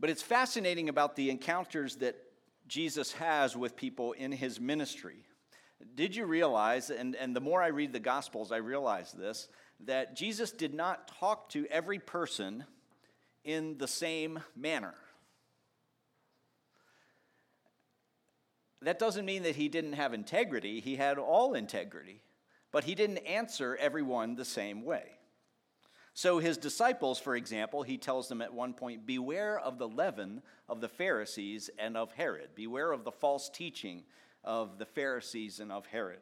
But it's fascinating about the encounters that Jesus has with people in his ministry. Did you realize, and the more I read the Gospels, I realize this, that Jesus did not talk to every person in the same manner. That doesn't mean that he didn't have integrity. He had all integrity, but he didn't answer everyone the same way. So his disciples, for example, he tells them at one point, beware of the leaven of the Pharisees and of Herod. Beware of the false teaching of the Pharisees and of Herod.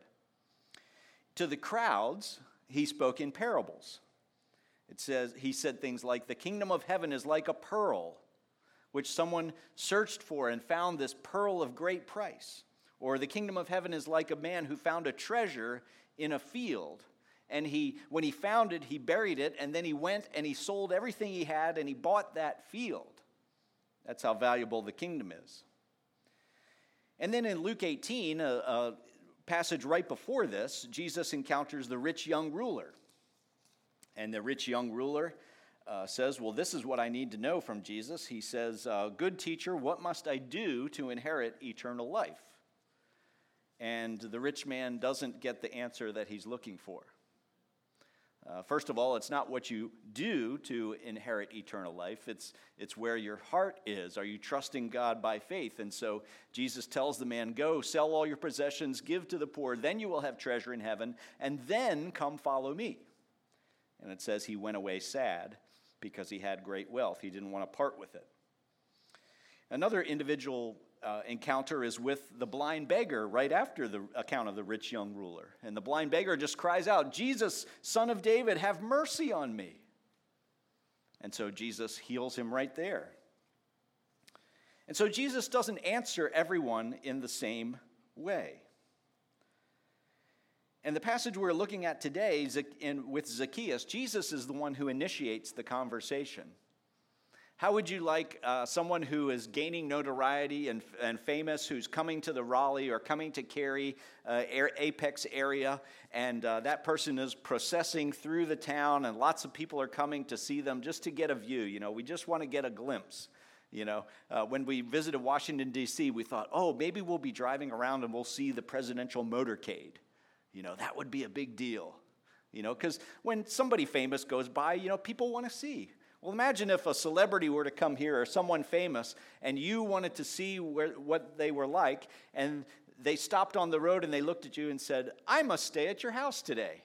To the crowds, he spoke in parables. It says, he said things like, the kingdom of heaven is like a pearl, which someone searched for and found this pearl of great price. Or the kingdom of heaven is like a man who found a treasure in a field. And when he found it, he buried it, and then he went and he sold everything he had and he bought that field. That's how valuable the kingdom is. And then in Luke 18, a passage right before this, Jesus encounters the rich young ruler. And the rich young ruler says, well, this is what I need to know from Jesus. He says, good teacher, what must I do to inherit eternal life? And the rich man doesn't get the answer that he's looking for. First of all, it's not what you do to inherit eternal life. It's where your heart is. Are you trusting God by faith? And so Jesus tells the man, go, sell all your possessions, give to the poor, then you will have treasure in heaven, and then come follow me. And it says he went away sad because he had great wealth. He didn't want to part with it. Another individual encounter is with the blind beggar right after the account of the rich young ruler. And the blind beggar just cries out, Jesus, Son of David, have mercy on me. And so Jesus heals him right there. And so Jesus doesn't answer everyone in the same way. And the passage we're looking at today with Zacchaeus, Jesus is the one who initiates the conversation. How would you like someone who is gaining notoriety and famous, who's coming to the Raleigh or coming to Cary, Apex area, and that person is processing through the town, and lots of people are coming to see them just to get a view. You know, we just want to get a glimpse. You know, when we visited Washington, D.C., we thought, oh, maybe we'll be driving around and we'll see the presidential motorcade. You know, that would be a big deal. You know, because when somebody famous goes by, you know, people want to see. Well, imagine if a celebrity were to come here or someone famous and you wanted to see what they were like, and they stopped on the road and they looked at you and said, I must stay at your house today.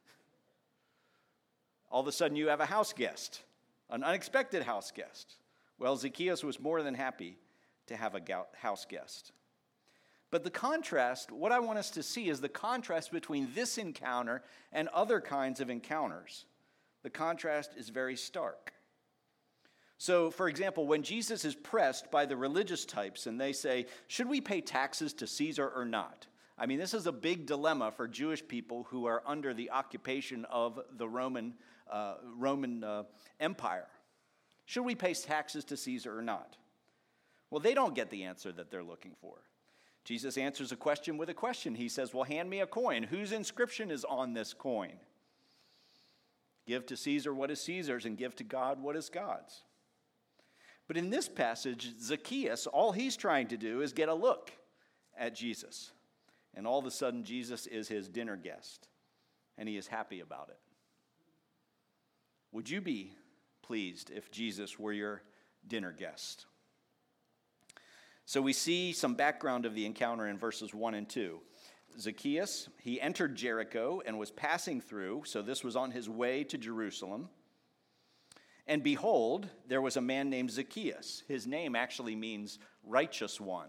All of a sudden you have a house guest, an unexpected house guest. Well, Zacchaeus was more than happy to have a house guest. But the contrast, what I want us to see is the contrast between this encounter and other kinds of encounters. The contrast is very stark. So, for example, when Jesus is pressed by the religious types and they say, should we pay taxes to Caesar or not? I mean, this is a big dilemma for Jewish people who are under the occupation of the Roman Empire. Should we pay taxes to Caesar or not? Well, they don't get the answer that they're looking for. Jesus answers a question with a question. He says, well, hand me a coin. Whose inscription is on this coin? Give to Caesar what is Caesar's and give to God what is God's. But in this passage, Zacchaeus, all he's trying to do is get a look at Jesus. And all of a sudden, Jesus is his dinner guest, and he is happy about it. Would you be pleased if Jesus were your dinner guest? So we see some background of the encounter in verses 1 and 2. Zacchaeus, he entered Jericho and was passing through, so this was on his way to Jerusalem. And behold, there was a man named Zacchaeus. His name actually means righteous one.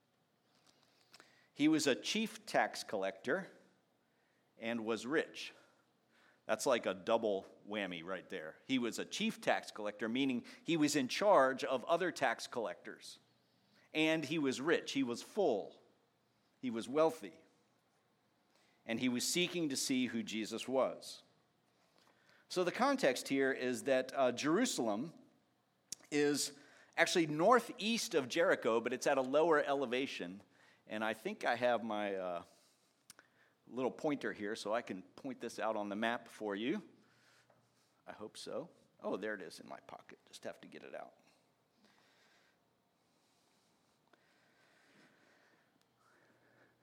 He was a chief tax collector and was rich. That's like a double whammy right there. He was a chief tax collector, meaning he was in charge of other tax collectors. And he was rich. He was full. He was wealthy. And he was seeking to see who Jesus was. So the context here is that Jerusalem is actually northeast of Jericho, but it's at a lower elevation. And I think I have my little pointer here, so I can point this out on the map for you. I hope so. Oh, there it is in my pocket. Just have to get it out.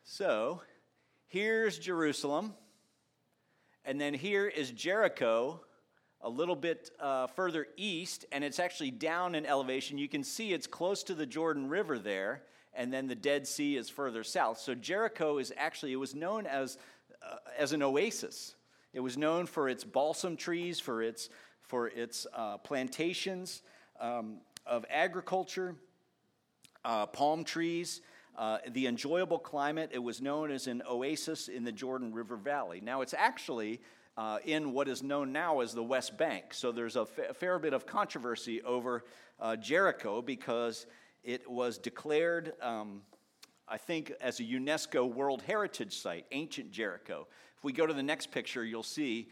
So here's Jerusalem, and then here is Jericho, a little bit further east, and it's actually down in elevation. You can see it's close to the Jordan River there, and then the Dead Sea is further south. So Jericho is actually, it was known as an oasis. It was known for its balsam trees, for its plantations of agriculture, palm trees, the enjoyable climate. It was known as an oasis in the Jordan River Valley. Now, it's actually in what is known now as the West Bank. So there's a fair bit of controversy over Jericho because it was declared, I think, as a UNESCO World Heritage Site, ancient Jericho. If we go to the next picture, you'll see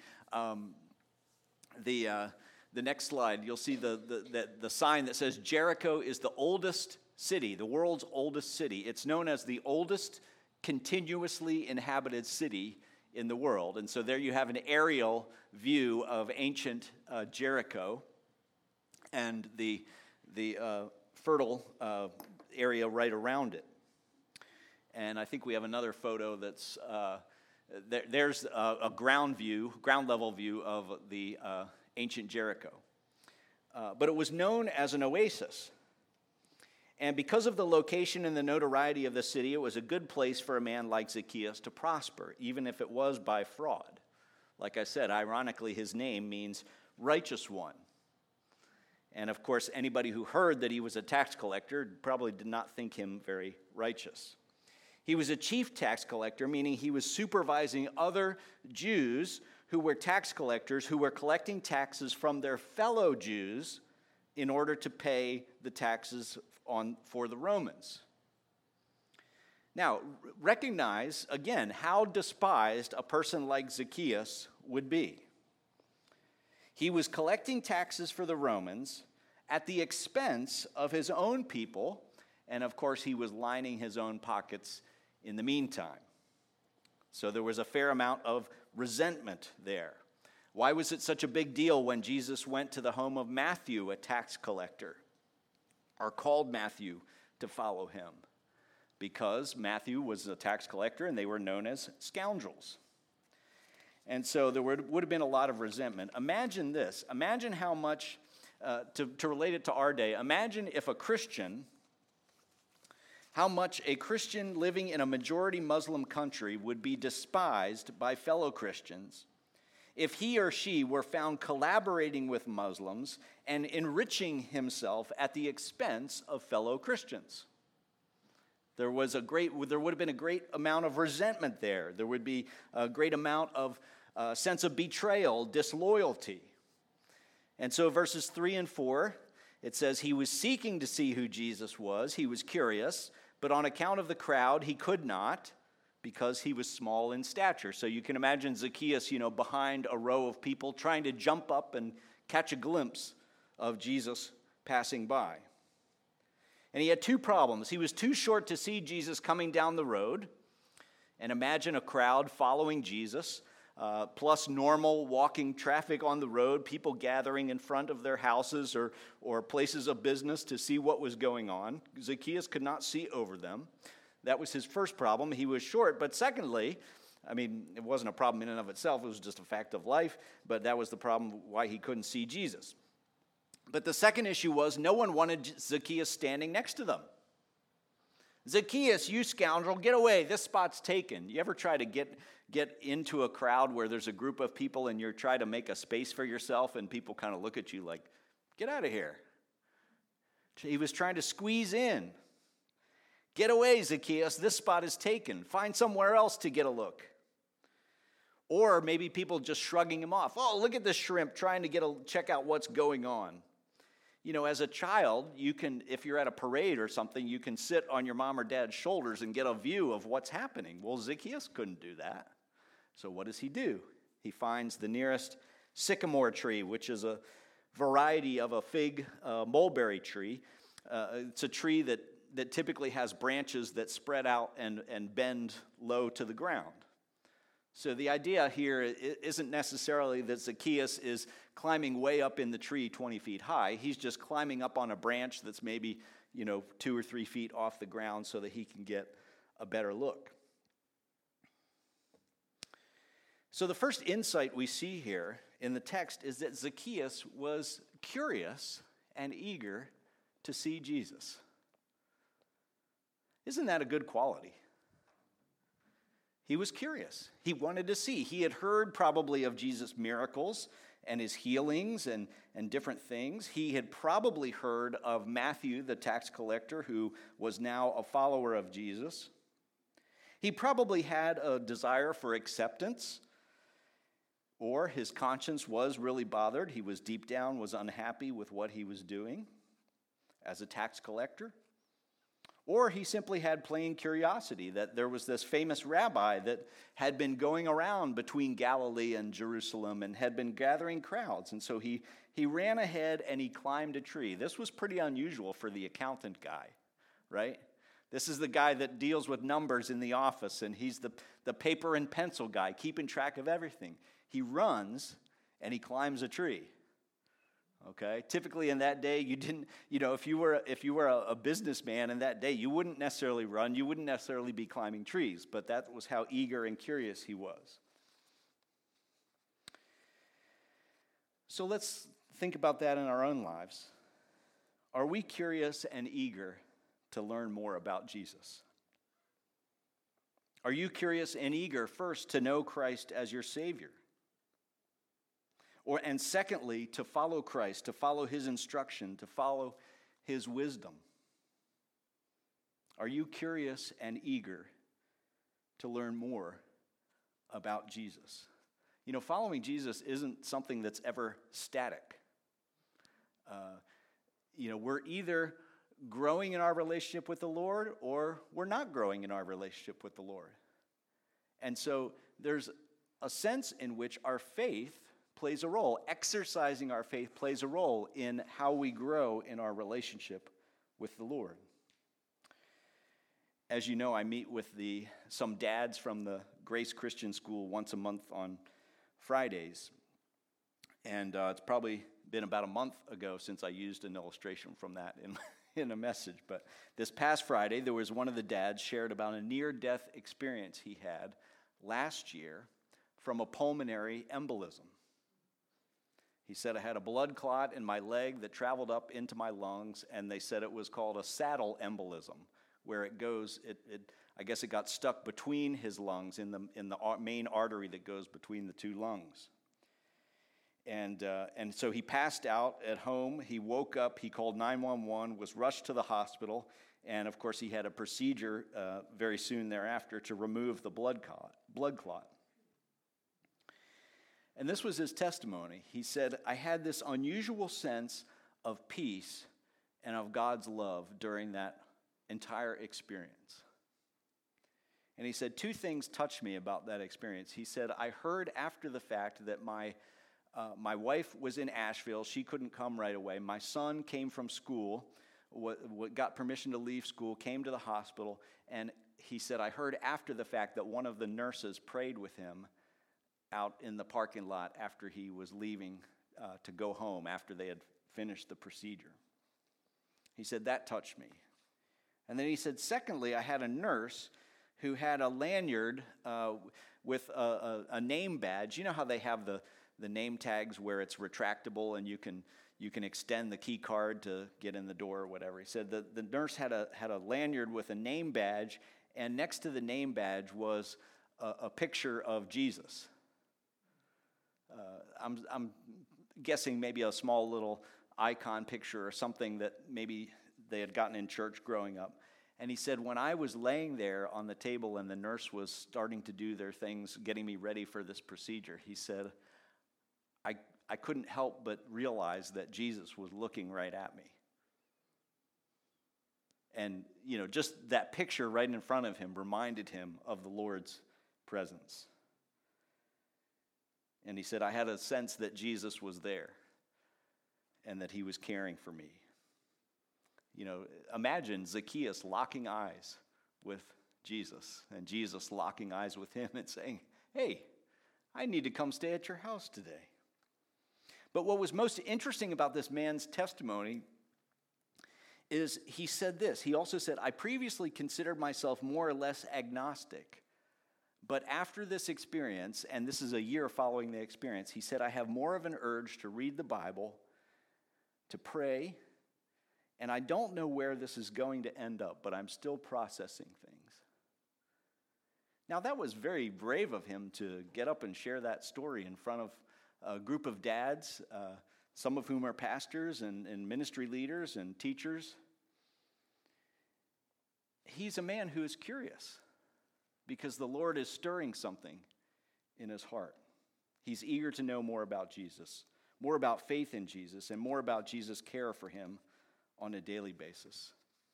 the next slide. You'll see the sign that says Jericho is the oldest city, the world's oldest city. It's known as the oldest continuously inhabited city in the world. And so there you have an aerial view of ancient Jericho and the fertile area right around it. And I think we have another photo that's there's a ground level view of the ancient Jericho. But it was known as an oasis. And because of the location and the notoriety of the city, it was a good place for a man like Zacchaeus to prosper, even if it was by fraud. Like I said, ironically, his name means righteous one. And of course, anybody who heard that he was a tax collector probably did not think him very righteous. He was a chief tax collector, meaning he was supervising other Jews who were tax collectors, who were collecting taxes from their fellow Jews in order to pay the taxes for the Romans. Now, recognize, again, how despised a person like Zacchaeus would be. He was collecting taxes for the Romans at the expense of his own people, and of course, he was lining his own pockets in the meantime. So there was a fair amount of resentment there. Why was it such a big deal when Jesus went to the home of Matthew, a tax collector, or called Matthew to follow him? Because Matthew was a tax collector and they were known as scoundrels. And so there would have been a lot of resentment. Imagine this. Imagine how much, to relate it to our day, imagine if how much a Christian living in a majority Muslim country would be despised by fellow Christians if he or she were found collaborating with Muslims and enriching himself at the expense of fellow Christians. There would have been a great amount of resentment there. There would be a great amount of sense of betrayal, disloyalty. And so verses 3 and 4, it says, he was seeking to see who Jesus was. He was curious, but on account of the crowd, he could not, because he was small in stature. So you can imagine Zacchaeus, behind a row of people trying to jump up and catch a glimpse of Jesus passing by. And he had two problems. He was too short to see Jesus coming down the road. And imagine a crowd following Jesus, plus normal walking traffic on the road, people gathering in front of their houses or places of business to see what was going on. Zacchaeus could not see over them. That was his first problem. He was short. But secondly, it wasn't a problem in and of itself. It was just a fact of life. But that was the problem why he couldn't see Jesus. But the second issue was no one wanted Zacchaeus standing next to them. Zacchaeus, you scoundrel, get away. This spot's taken. You ever try to get into a crowd where there's a group of people and you're trying to make a space for yourself and people kind of look at you like, get out of here. He was trying to squeeze in. Get away, Zacchaeus. This spot is taken. Find somewhere else to get a look. Or maybe people just shrugging him off. Oh, look at this shrimp trying to check out what's going on. As a child, you can, if you're at a parade or something, you can sit on your mom or dad's shoulders and get a view of what's happening. Well, Zacchaeus couldn't do that. So what does he do? He finds the nearest sycamore tree, which is a variety of a fig mulberry tree. It's a tree that typically has branches that spread out and bend low to the ground. So the idea here isn't necessarily that Zacchaeus is climbing way up in the tree 20 feet high. He's just climbing up on a branch that's maybe, 2 or 3 feet off the ground so that he can get a better look. So the first insight we see here in the text is that Zacchaeus was curious and eager to see Jesus. Isn't that a good quality? He was curious. He wanted to see. He had heard probably of Jesus' miracles and his healings and different things. He had probably heard of Matthew, the tax collector, who was now a follower of Jesus. He probably had a desire for acceptance, or his conscience was really bothered. He was deep down, was unhappy with what he was doing as a tax collector. Or he simply had plain curiosity that there was this famous rabbi that had been going around between Galilee and Jerusalem and had been gathering crowds. And so he ran ahead and he climbed a tree. This was pretty unusual for the accountant guy, right? This is the guy that deals with numbers in the office, and he's the paper and pencil guy, keeping track of everything. He runs and he climbs a tree. Okay, typically in that day, you didn't, if you were a businessman in that day, you wouldn't necessarily run, you wouldn't necessarily be climbing trees, but that was how eager and curious he was. So let's think about that in our own lives. Are we curious and eager to learn more about Jesus? Are you curious and eager first to know Christ as your Savior? And secondly, to follow Christ, to follow his instruction, to follow his wisdom? Are you curious and eager to learn more about Jesus? Following Jesus isn't something that's ever static. We're either growing in our relationship with the Lord or we're not growing in our relationship with the Lord. And so there's a sense in which our faith plays a role. Exercising our faith plays a role in how we grow in our relationship with the Lord. As you know, I meet with some dads from the Grace Christian School once a month on Fridays. And it's probably been about a month ago since I used an illustration from that in a message. But this past Friday, there was one of the dads shared about a near-death experience he had last year from a pulmonary embolism. He said, I had a blood clot in my leg that traveled up into my lungs, and they said it was called a saddle embolism, where it goes, I guess it got stuck between his lungs in the main artery that goes between the two lungs. And so he passed out at home. He woke up, he called 911, was rushed to the hospital, and of course he had a procedure very soon thereafter to remove the blood clot. And this was his testimony. He said, I had this unusual sense of peace and of God's love during that entire experience. And he said, two things touched me about that experience. He said, I heard after the fact that my wife was in Asheville. She couldn't come right away. My son came from school, got permission to leave school, came to the hospital, and he said, I heard after the fact that one of the nurses prayed with him out in the parking lot after he was leaving to go home after they had finished the procedure. He said, that touched me. And then he said, secondly, I had a nurse who had a lanyard with a name badge. You know how they have the name tags where it's retractable and you can extend the key card to get in the door or whatever. He said the nurse had a lanyard with a name badge, and next to the name badge was a picture of Jesus. I'm guessing maybe a small little icon picture or something that maybe they had gotten in church growing up. And he said, when I was laying there on the table and the nurse was starting to do their things, getting me ready for this procedure, he said, I couldn't help but realize that Jesus was looking right at me. And, just that picture right in front of him reminded him of the Lord's presence. And he said, I had a sense that Jesus was there and that he was caring for me. Imagine Zacchaeus locking eyes with Jesus and Jesus locking eyes with him and saying, hey, I need to come stay at your house today. But what was most interesting about this man's testimony is he said this. He also said, I previously considered myself more or less agnostic, But after this experience, and this is a year following the experience, he said, I have more of an urge to read the Bible, to pray, and I don't know where this is going to end up, but I'm still processing things. Now, that was very brave of him to get up and share that story in front of a group of dads, some of whom are pastors and ministry leaders and teachers. He's a man who is curious because the Lord is stirring something in his heart. He's eager to know more about Jesus, more about faith in Jesus, and more about Jesus' care for him on a daily basis.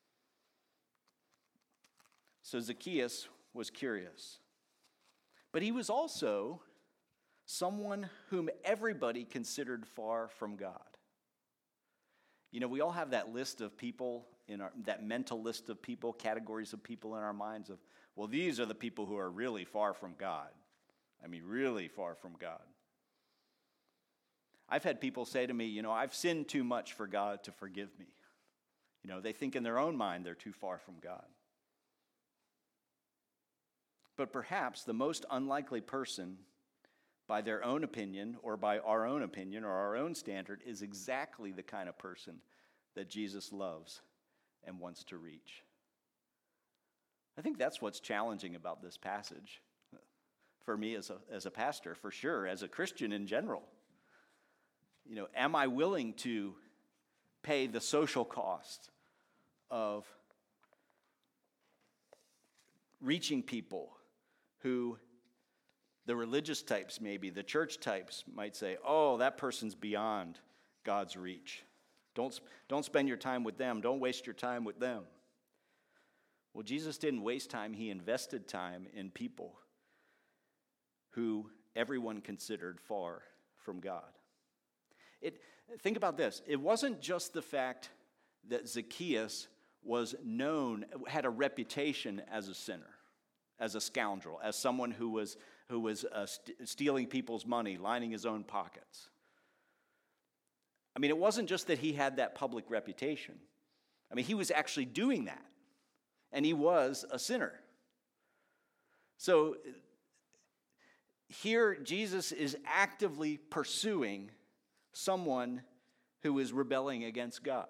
So Zacchaeus was curious, but he was also someone whom everybody considered far from God. You know, we all have that list of people that mental list of people, categories of people in our minds of, well, these are the people who are really far from God. I mean, really far from God. I've had people say to me, you know, I've sinned too much for God to forgive me. You know, they think in their own mind they're too far from God. But perhaps the most unlikely person, by their own opinion or by our own opinion or our own standard, is exactly the kind of person that Jesus loves and wants to reach. I think that's what's challenging about this passage for me as a pastor, for sure, as a Christian in general. You know, am I willing to pay the social cost of reaching people who the religious types, maybe the church types, might say, oh, that person's beyond God's reach. Don't spend your time with them. Don't waste your time with them. Well, Jesus didn't waste time. He invested time in people who everyone considered far from God. Think about this. It wasn't just the fact that Zacchaeus was known, had a reputation as a sinner, as a scoundrel, as someone who was stealing people's money, lining his own pockets. I mean, it wasn't just that he had that public reputation. I mean, he was actually doing that, and he was a sinner. So here, Jesus is actively pursuing someone who is rebelling against God.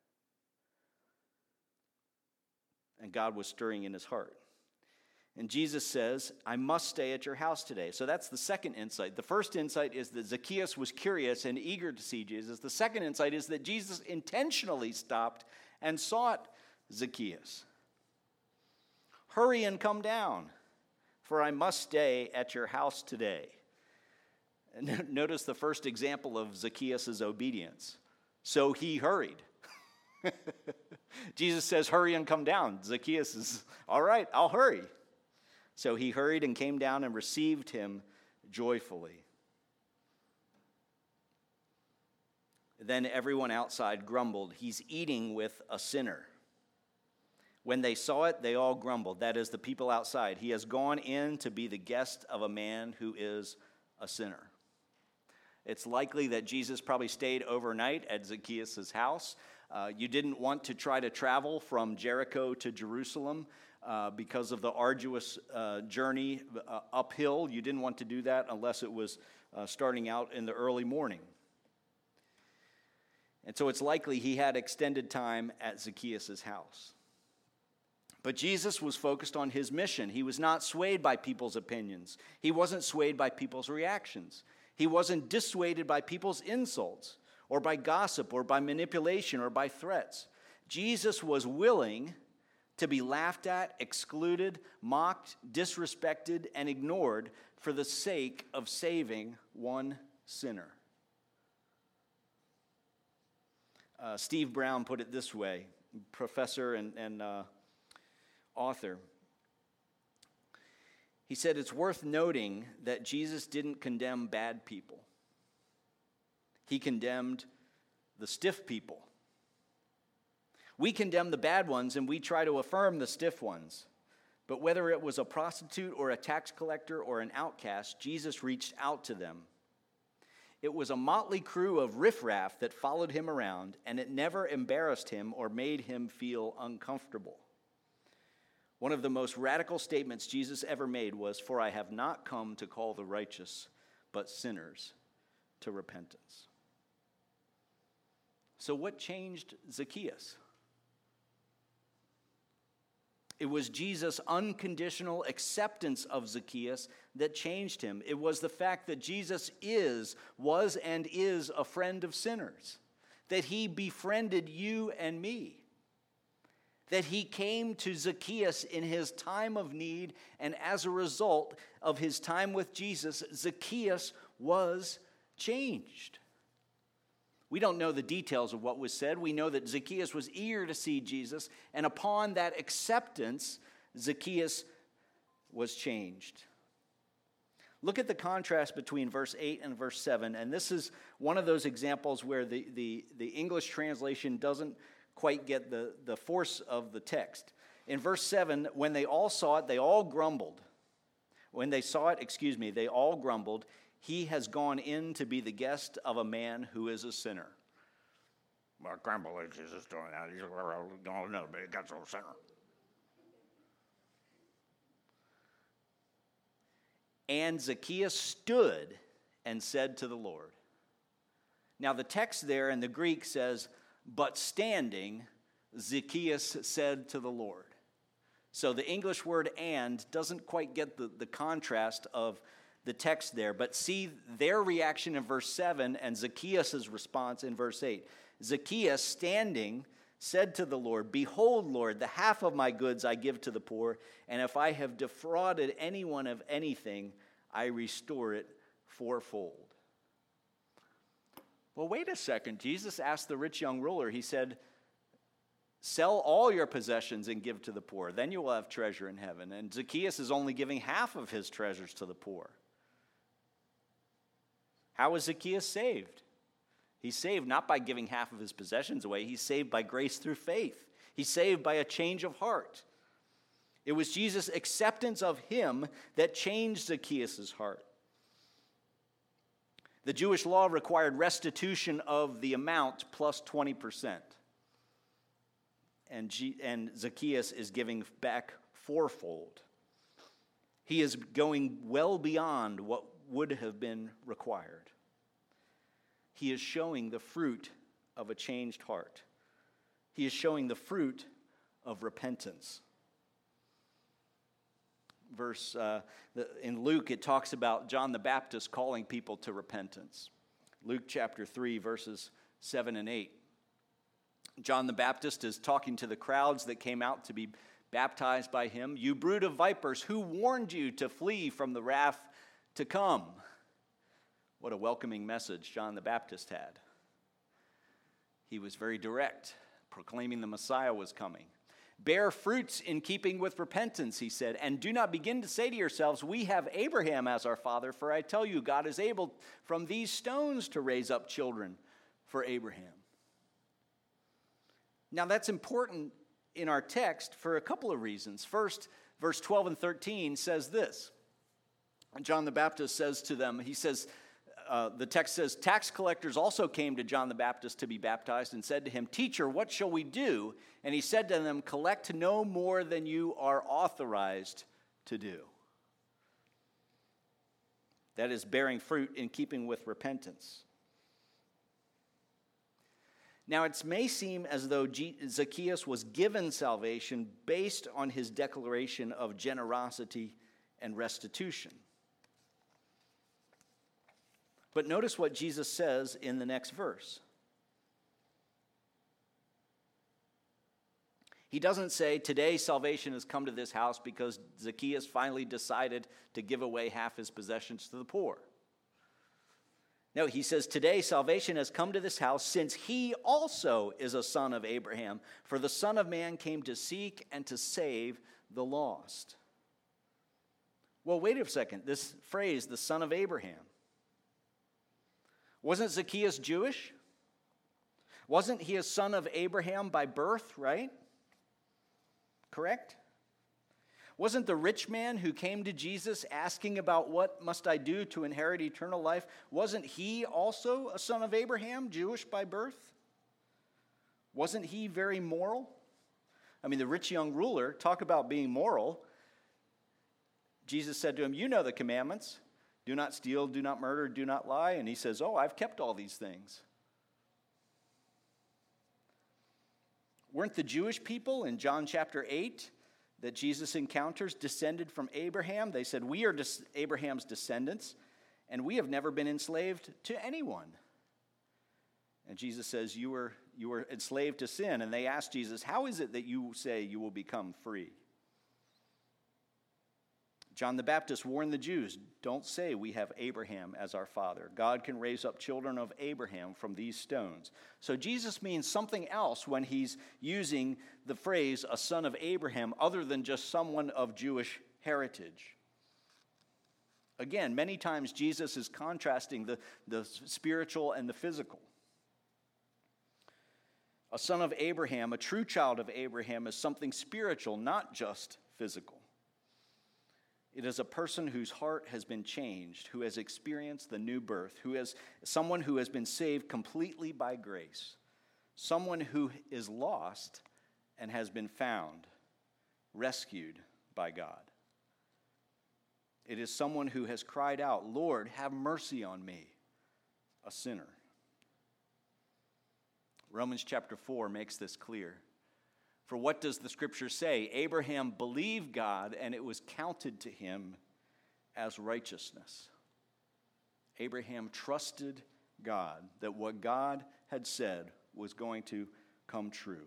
And God was stirring in his heart. And Jesus says, I must stay at your house today. So that's the second insight. The first insight is that Zacchaeus was curious and eager to see Jesus. The second insight is that Jesus intentionally stopped and sought Zacchaeus. Hurry and come down, for I must stay at your house today. And notice the first example of Zacchaeus' obedience. So he hurried. Jesus says, hurry and come down. Zacchaeus is, all right, I'll hurry. So he hurried and came down and received him joyfully. Then everyone outside grumbled, he's eating with a sinner. When they saw it, they all grumbled. That is, the people outside. He has gone in to be the guest of a man who is a sinner. It's likely that Jesus probably stayed overnight at Zacchaeus' house. You didn't want to try to travel from Jericho to Jerusalem because of the arduous journey uphill. You didn't want to do that unless it was starting out in the early morning. And so it's likely he had extended time at Zacchaeus' house. But Jesus was focused on his mission. He was not swayed by people's opinions. He wasn't swayed by people's reactions. He wasn't dissuaded by people's insults or by gossip or by manipulation or by threats. Jesus was willing to be laughed at, excluded, mocked, disrespected, and ignored for the sake of saving one sinner. Steve Brown put it this way, professor and author. He said, it's worth noting that Jesus didn't condemn bad people. He condemned the stiff people. We condemn the bad ones and we try to affirm the stiff ones. But whether it was a prostitute or a tax collector or an outcast, Jesus reached out to them. It was a motley crew of riffraff that followed him around, and it never embarrassed him or made him feel uncomfortable. One of the most radical statements Jesus ever made was, "For I have not come to call the righteous, but sinners to repentance." So what changed Zacchaeus? It was Jesus' unconditional acceptance of Zacchaeus that changed him. It was the fact that Jesus was and is a friend of sinners, that he befriended you and me, that he came to Zacchaeus in his time of need, and as a result of his time with Jesus, Zacchaeus was changed. We don't know the details of what was said. We know that Zacchaeus was eager to see Jesus, and upon that acceptance, Zacchaeus was changed. Look at the contrast between verse 8 and verse 7, and this is one of those examples where the English translation doesn't quite get the force of the text. In verse 7, when they all saw it, they all grumbled. When they saw it, they all grumbled. He has gone in to be the guest of a man who is a sinner. Well, grumble is just doing that. He's going to be a guest of a sinner. And Zacchaeus stood and said to the Lord. Now the text there in the Greek says, but standing, Zacchaeus said to the Lord. So the English word "and" doesn't quite get the contrast of the text there, but see their reaction in verse 7 and Zacchaeus' response in verse 8. Zacchaeus, standing, said to the Lord, "Behold, Lord, the half of my goods I give to the poor, and if I have defrauded anyone of anything, I restore it fourfold." Well, wait a second. Jesus asked the rich young ruler, he said, "Sell all your possessions and give to the poor. Then you will have treasure in heaven." And Zacchaeus is only giving half of his treasures to the poor. How is Zacchaeus saved? He's saved not by giving half of his possessions away. He's saved by grace through faith. He's saved by a change of heart. It was Jesus' acceptance of him that changed Zacchaeus' heart. The Jewish law required restitution of the amount plus 20%. And Zacchaeus is giving back fourfold. He is going well beyond what would have been required. He is showing the fruit of a changed heart. He is showing the fruit of repentance. In Luke, it talks about John the Baptist calling people to repentance. Luke chapter 3, verses 7 and 8. John the Baptist is talking to the crowds that came out to be baptized by him. "You brood of vipers, who warned you to flee from the wrath to come?" What a welcoming message John the Baptist had. He was very direct, proclaiming the Messiah was coming. "Bear fruits in keeping with repentance," he said, "and do not begin to say to yourselves, 'We have Abraham as our father,' for I tell you, God is able from these stones to raise up children for Abraham." Now that's important in our text for a couple of reasons. First, verse 12 and 13 says this. John the Baptist says to them, the text says, "Tax collectors also came to John the Baptist to be baptized and said to him, 'Teacher, what shall we do?' And he said to them, 'Collect no more than you are authorized to do.'" That is bearing fruit in keeping with repentance. Now, it may seem as though Zacchaeus was given salvation based on his declaration of generosity and restitution. But notice what Jesus says in the next verse. He doesn't say, "Today salvation has come to this house because Zacchaeus finally decided to give away half his possessions to the poor." No, he says, "Today salvation has come to this house since he also is a son of Abraham. For the Son of Man came to seek and to save the lost." Well, wait a second. This phrase, the son of Abraham. Wasn't Zacchaeus Jewish? Wasn't he a son of Abraham by birth, right? Correct? Wasn't the rich man who came to Jesus asking about what must I do to inherit eternal life, wasn't he also a son of Abraham, Jewish by birth? Wasn't he very moral? I mean, the rich young ruler, talk about being moral. Jesus said to him, you know the commandments. Do not steal, do not murder, do not lie. And he says, oh, I've kept all these things. Weren't the Jewish people in John chapter 8 that Jesus encounters descended from Abraham? They said, we are Abraham's descendants, and we have never been enslaved to anyone. And Jesus says, you were enslaved to sin. And they asked Jesus, how is it that you say you will become free? John the Baptist warned the Jews, don't say we have Abraham as our father. God can raise up children of Abraham from these stones. So Jesus means something else when he's using the phrase a son of Abraham other than just someone of Jewish heritage. Again, many times Jesus is contrasting the spiritual and the physical. A son of Abraham, a true child of Abraham, is something spiritual, not just physical. It is a person whose heart has been changed, who has experienced the new birth, someone who has been saved completely by grace, someone who is lost and has been found, rescued by God. It is someone who has cried out, Lord, have mercy on me, a sinner. Romans chapter 4 makes this clear. For what does the scripture say? Abraham believed God, and it was counted to him as righteousness. Abraham trusted God, that what God had said was going to come true.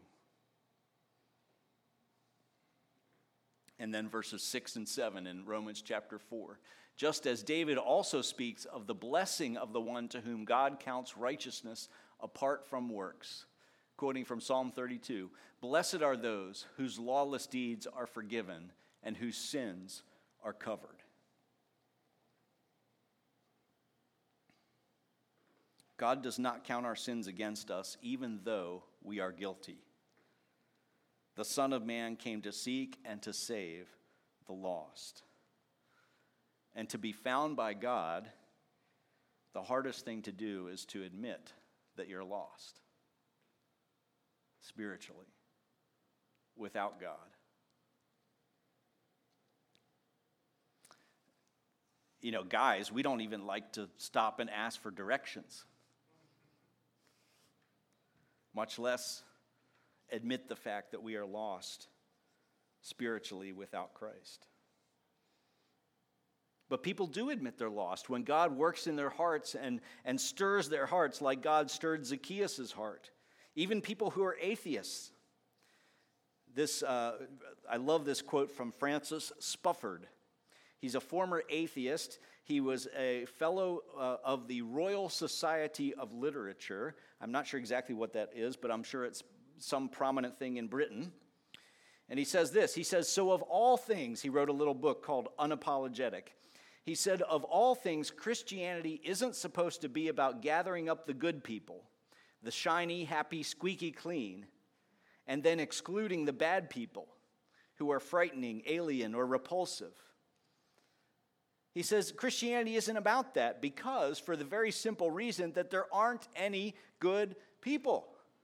And then verses 6 and 7 in Romans chapter 4. Just as David also speaks of the blessing of the one to whom God counts righteousness apart from works. Quoting from Psalm 32, blessed are those whose lawless deeds are forgiven and whose sins are covered. God does not count our sins against us, even though we are guilty. The Son of Man came to seek and to save the lost. And to be found by God, the hardest thing to do is to admit that you're lost. Spiritually, without God. You know, guys, we don't even like to stop and ask for directions, much less admit the fact that we are lost spiritually without Christ. But people do admit they're lost when God works in their hearts and stirs their hearts like God stirred Zacchaeus' heart. Even people who are atheists. I love this quote from Francis Spufford. He's a former atheist. He was a fellow of the Royal Society of Literature. I'm not sure exactly what that is, but I'm sure it's some prominent thing in Britain. And he says this. He says, so of all things, he wrote a little book called Unapologetic. He said, of all things, Christianity isn't supposed to be about gathering up the good people, the shiny, happy, squeaky clean, and then excluding the bad people who are frightening, alien, or repulsive. He says Christianity isn't about that because for the very simple reason that there aren't any good people.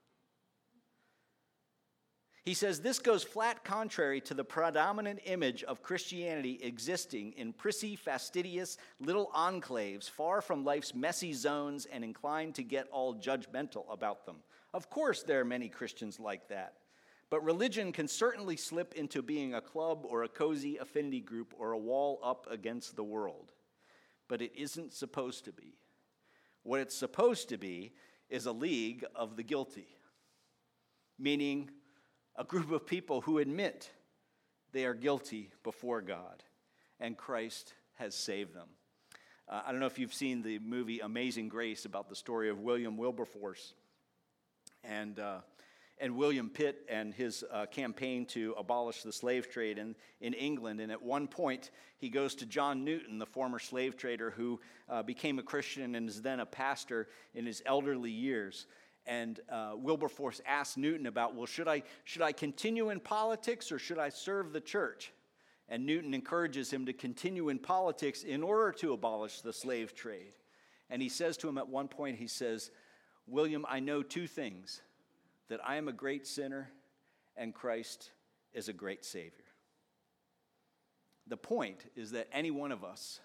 He says this goes flat contrary to the predominant image of Christianity existing in prissy, fastidious little enclaves far from life's messy zones and inclined to get all judgmental about them. Of course, there are many Christians like that. But religion can certainly slip into being a club or a cozy affinity group or a wall up against the world. But it isn't supposed to be. What it's supposed to be is a league of the guilty, meaning a group of people who admit they are guilty before God, and Christ has saved them. I don't know if you've seen the movie Amazing Grace about the story of William Wilberforce and William Pitt and his campaign to abolish the slave trade in England. And at one point, he goes to John Newton, the former slave trader who became a Christian and is then a pastor in his elderly years. And Wilberforce asked Newton about, well, should I continue in politics or should I serve the church? And Newton encourages him to continue in politics in order to abolish the slave trade. And he says to him at one point, he says, William, I know two things, that I am a great sinner and Christ is a great Savior. The point is that every one of us,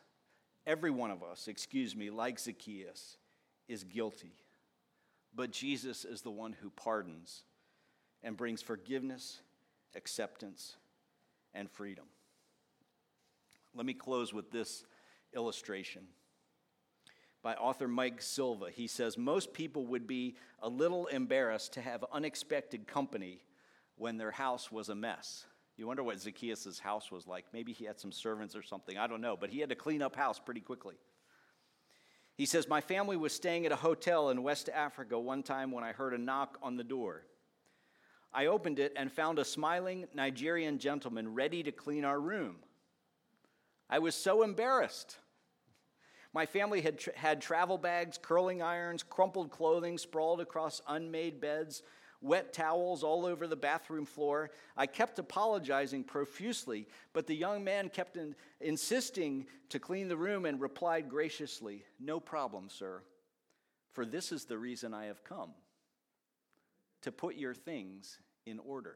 like Zacchaeus, is guilty. But Jesus is the one who pardons and brings forgiveness, acceptance, and freedom. Let me close with this illustration by author Mike Silva. He says, most people would be a little embarrassed to have unexpected company when their house was a mess. You wonder what Zacchaeus' house was like. Maybe he had some servants or something. I don't know, but he had to clean up house pretty quickly. He says, my family was staying at a hotel in West Africa one time when I heard a knock on the door. I opened it and found a smiling Nigerian gentleman ready to clean our room. I was so embarrassed. My family had travel bags, curling irons, crumpled clothing sprawled across unmade beds, wet towels all over the bathroom floor. I kept apologizing profusely, but the young man kept insisting to clean the room and replied graciously, no problem, sir, for this is the reason I have come, to put your things in order.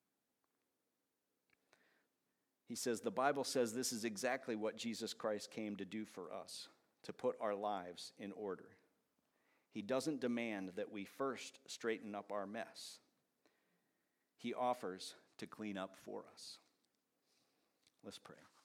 He says, the Bible says this is exactly what Jesus Christ came to do for us, to put our lives in order. He doesn't demand that we first straighten up our mess. He offers to clean up for us. Let's pray.